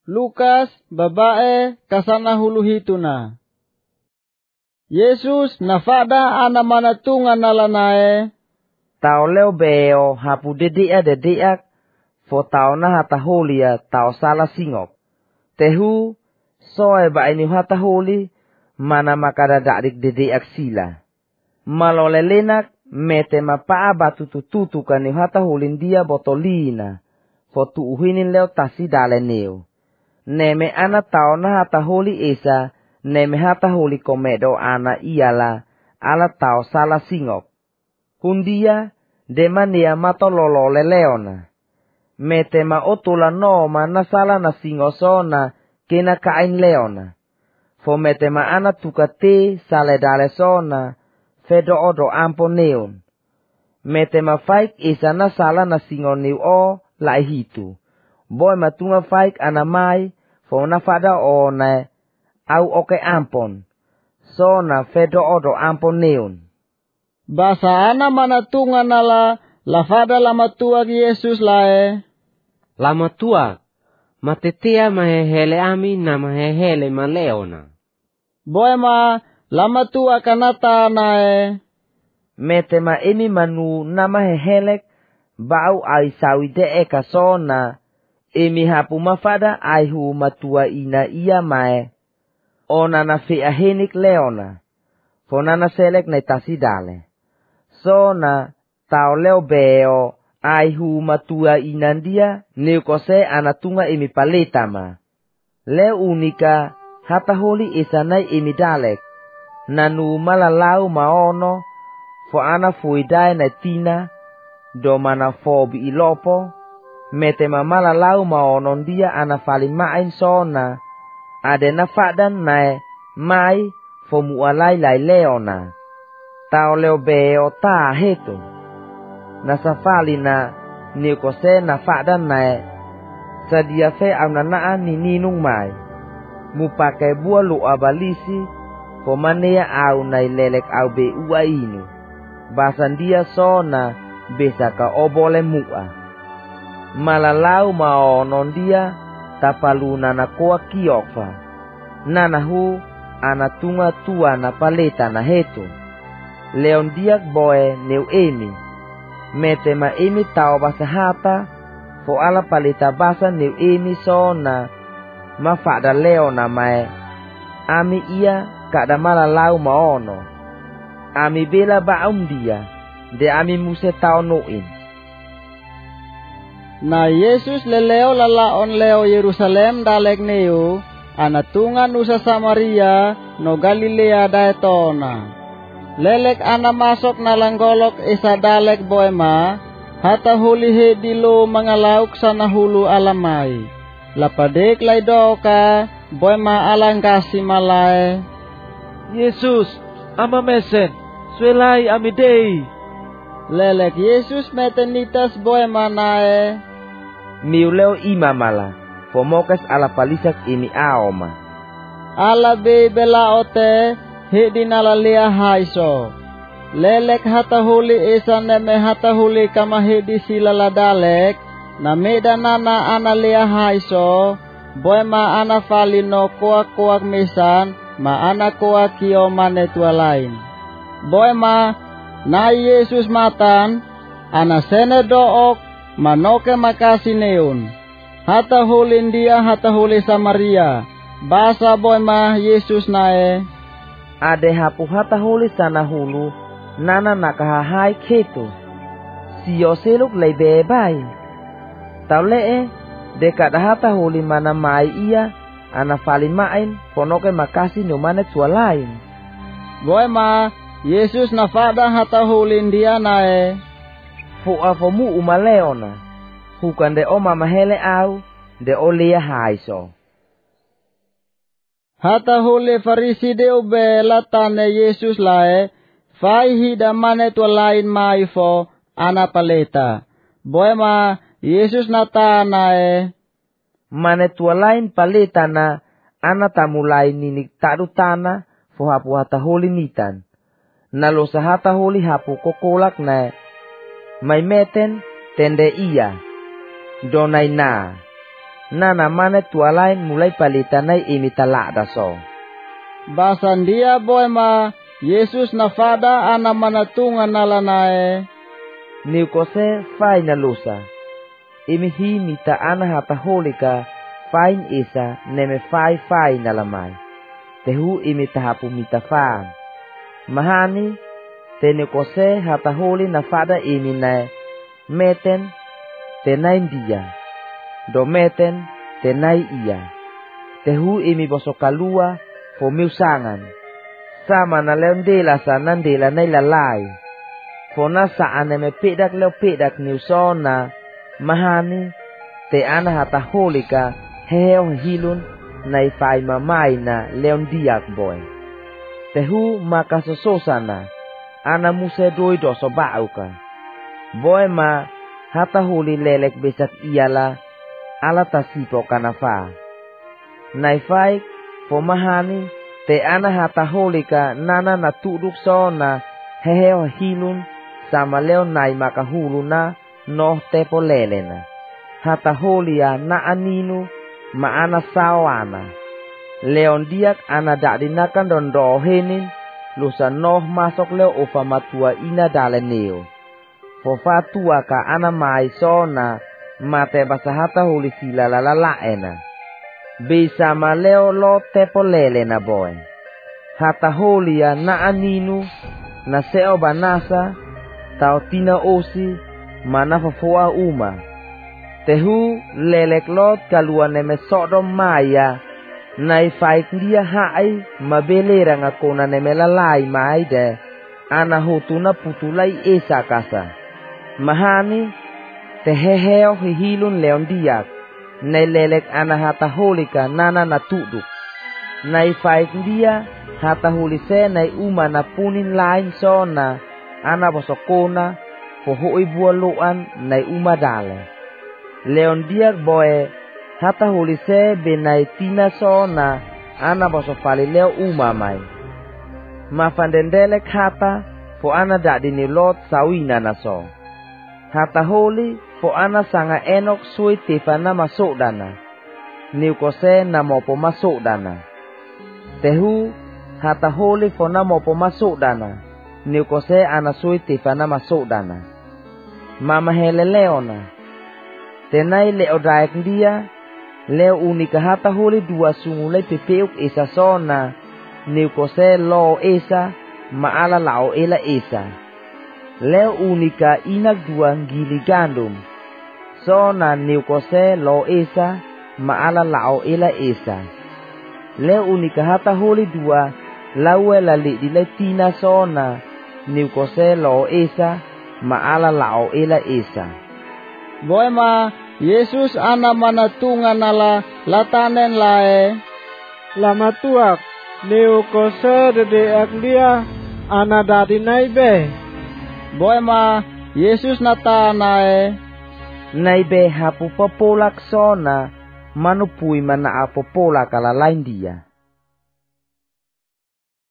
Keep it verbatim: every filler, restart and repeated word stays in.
Lukas babae kasana hulu hituna. Yesus nafada ana manatunga nalanae. Tao leo beo hapu dedea dedeak. Fo tao na hata holia tao sala singok. Tehu soe ba ini hata holi mana makada dadik dedeak sila. Malolelenak mete mapaa batu tututu kani hata holin dia botolina. Fo tuuhinin leo tasi dale neo. Neme ana tao na hata holi esa. Neme hata holi komedo ana iala. Ala tao sala singok. Hundia demania mato lolole leona. Mete ma otula no ma nasala na singosona kena kain leona. Fo mete ma ana tukate sale dale sona. Fedo odo ampo neon. Mete ma faik isa nasala na singoniu o lai hitu. Boy matunga faik anamai. Fo na fada o na au oke ampon. So na fedo odo ampo neon. Basa ana manatunga nala lafada lama tuag Yesus lae. Lama tuag. Matetea mahehele ami na mahehele ma leona. Boy ma lama tuag kanata nae. Mete ma emi manu na mahehelek. Bau ai sawide eka sona. Emi hapu mafada aihu matua ina ia mae. Ona na fea henik leona. Fonana selek na tasi dale. So na tao leo beo aihu matua inandia neukose anatunga emi paletama. Leo unika hata holi esanai emi dalek. Nanu malalau maono fo ana fuidai na tina do mana fo bi ilopo. Mete mamala lau maonon dia ana falimain sona. Ade na fadan nae mai fo mualai lai leona. Tao leo beo ta heto. Na safali na niukose na fadan nae. Sadia fe au nanaa ni ninung mai. Mupake bua lu abalisi. Fo manea au nai lelek au be ua inu. Basan dia sona besaka obole mua. Malalau maonon dia tapalu nana koa kiokfa. Nanahu anatunga tua na paleta na heto. Leon diak boe neu emi. Mete ma emi tau basahata. Fo ala paleta basa neu emi sona. Mafada leona mae. Ami ia kada malalau maono. Ami bela baum dia. De ami muse tau noin. Na Yesus leleo lalaon leo Yerusalem dalek neu. Anatunga nusa Samaria no Galilea daetona. Lelek ana masok na langgolok isa dalek boema. Hata huli he dilo mangalauk sana hulu alamai. Lapadek lay doka boema alang kasi malay. Yesus ama mesen swelai amidei. Lelek Yesus metenitas boema nae. Miuleo ima mala. Pomokas ala palisak ini aoma. Ala be bela ote he dinala lea haiso. Lelek hata huli isa neme hata huli kama he di sila ladalek. Na medanana ana lea haiso. Boema ana falino koak koak misan. Ma ana koak kio mane tua lain. Boema na Yesus matan. Ana sene dook manoke makasi neun. Hata hulin dia hata huli Samaria. Basa boema Yesus nae. Ade hapu hata huli sana hulu. Nana nakahahai keto. Siyo seluk lay bebai. Tau lee. Dekada hata huli mana mai ia. Ana falimain. Ponoke makasi numane tua lain. Boema Yesus nafada hata hulin dia nae. Fua fomu umaleona. Hukan de oma mahele au. De olea haiso. Hata huli Farisi de ube latane Yesus lae. Fai hida mane tua lain maifo ana paleta. Boema Yesus nata nae. Mane tua lain paleta na ana tamulai ninik tarutana fo hapu hata huli nitan. Nalosa hata huli hapu kokolak na. May meten tende iya. Donay na. nana mane tua lain mulai palitanai imi talak daso. Basan dia boy ma Yesus na fada ana manatungan nalanae. Niu kose fai na lusa. Imi hi mita ana hata holika fain isa neme fai fai na lamai. Tehu imi tahapu mita faan. Mahani tene kose hata holi na fada imi na meten tenai dia. Do meten tenai ia. Tehu imi bosokalua fo miusangan. Sama na leon dela sa nandela na ilalai. Fo na saan neme pedak leo pedak niusona. Mahani te ana hata holika heo hilun na ifai mamai na leon diak boy. Tehu makasososana ana muse doi doso bauka. Boy ma hata holi lelek besak iala ala tasipo kanafa. Naifai fo mahani te ana hata holika nana na tuduk so na heo hilun sama leo nai makahulu na noh tepo lelena. Hata holia na aninu ma ana sawana. Leon diak ana dadinakan don dohenin lusa noh masok leo ofa matua ina daleneo. Fofa tua ka ana mai sona mate basa hata holi sila lalalaena. Bisa ma leo lo tepo lelena boy. Hata holia na aninu na seo banasa tau tina osi mana fofoa uma. Tehu lelek lot kalua neme sodom maya. Nai faik dia hai mabelera ngakona neme lalai mai de. Ana hotuna putulai esa kasa. Mahani teheheo hihilun leon diak. Nai lelek ana hata holika nana na tuduk. Nai faik dia hata holise nai uma na punin lain sona. Ana bosokona pohoi bualuan nai uma dale. Leon diak boe hata holise benai tina sona ana bosofali leo uma mai. Mafandendelek hata fo ana dadini lot sawina naso. Hata holi fo ana sanga enok sui tifana masuk dana. Niu kose na mopo masuk dana. Tehu hata holi fo na mopo masuk dana. Niu kose ana sui tifana masuk dana. Mama hele leona. Tenai leo daik dia. Leo unika hata holi dua sungulai pepeuk esa sona. Niu kose lo esa maala lao ela esa. Leo unika inak dua gili gandum. Sona niu kose lo esa maala lao ela esa. Leo unika hata holi dua lawe lali dilai tina sona. Niu kose lo esa maala lao ela esa. Boy ma Yesus ana manatungan ala latanen lae. Lama tuak niu kose dede ak dia ana dadi naibe. Boy ma Yesus nata nae. Naibe hapu popolak sona manupui mana apopolak ala lain dia.